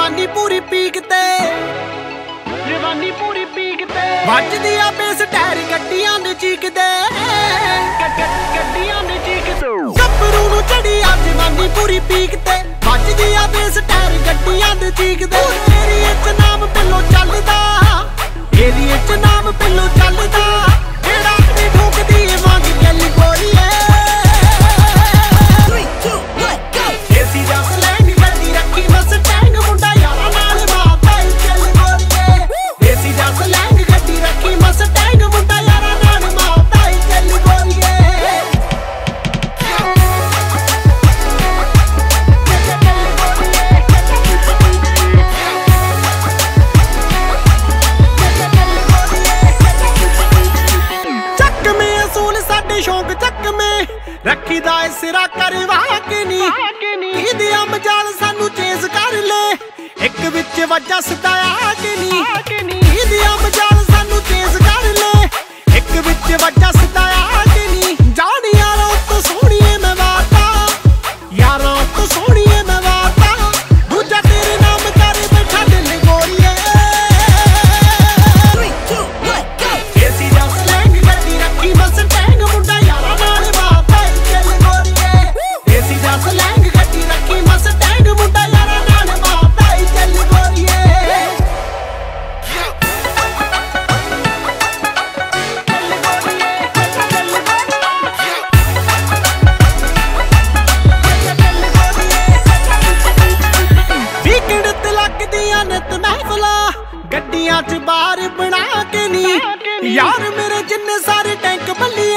जवानी पूरी पीक ते जवानी पूरी पीक ते ਵੱਜਦੀ ਆ ਬੇਸ ਟਾਇਰ ਗੱਡੀਆਂ ਦੇ ਚੀਕਦੇ ਗੱਡੀਆਂ ਦੇ ਚੀਕਦੇ ਗੱਭਰੂ ਨੂੰ ਚੜੀ ਆ ਜਵਾਨੀ ਪੂਰੀ ਪੀਕ ਤੇ ਵੱਜਦੀ ਆ ਬੇਸ ਟਾਇਰ ਗੱਡੀਆਂ ਦੇ ਚੀਕਦੇ ਏਰੀਏ ਚ ਨਾਮ ਪਿੱਲੋ ਚੱਲਦਾ ਏਰੀਏ ਚ ਨਾਮ ਪਿੱਲੋ ਚੱਲਦਾ ਜਿਹੜਾ ਤੇ ਠੋਕਦੀ ਵਾਂਗ ਚੱਲ ਗੋਰੀਏ 3 2 1 go ਏਸੀ ਦਾ ਸਲੈਂਗ ਗੱਡੀ ਰੱਖੀ ਮਸ ਟੈਂਗ ਮੁੰਡਾ ਯਾਰਾਂ ਨਾਲ ਮਾਤਾ ਹੀ ਚੱਲ ਗੋਰੀਏ ਏਸੀ ਦਾ ਸਲੈਂਗ ਗੱਡੀ ਰੱਖੀ ਮਸ ਟੈਂਗ ਮੁੰਡਾ ਯਾਰਾਂ ਨਾਲ ਮਾਤਾ ਹੀ ਚੱਲ ਗੋਰੀਏ शौक चक में रखी दा सिरा करवा के नी कीदिया मजाल सानू चेज कर ले एक विच वजा सताया के नी कीदिया मजाल सानू चेज कर ले एक विच वजा सताया के नी जानी यारों तो सोहणीए मैं वाता यारों तो सोहणीए मैं वाता दूजा तेरे नाम कर बैठा दिल गोरीए 3 2 1 go एसी दा स्लैंग गड्डी रखी बस टैंग मुंडा यारा नाल माता ही चल गोरीए एसी दा स्लैंग गड्डी रखी बस टैंग मुंडा यारा नाल माता ही चल गोरीए वीकेंड ते लगदियां नित महफिलां गड्डियां च बार बना के नी यार मेरे जिन्ने सारे टैंक बल्ली